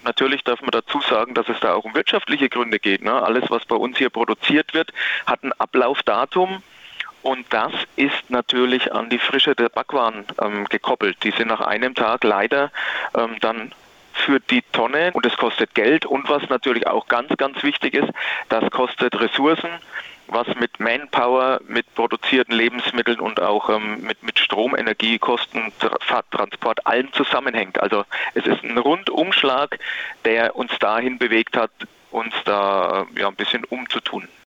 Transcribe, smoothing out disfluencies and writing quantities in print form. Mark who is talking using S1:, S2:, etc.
S1: Natürlich darf man dazu sagen, dass es da auch um wirtschaftliche Gründe geht. Ne? Alles, was bei uns hier produziert wird, hat ein Ablaufdatum. Und das ist natürlich an die Frische der Backwaren gekoppelt. Die sind nach einem Tag leider dann für die Tonne und es kostet Geld. Und was natürlich auch ganz, ganz wichtig ist, das kostet Ressourcen, was mit Manpower, mit produzierten Lebensmitteln und auch mit Stromenergiekosten, Transport, allem zusammenhängt. Also es ist ein Rundumschlag, der uns dahin bewegt hat, uns da ein bisschen umzutun.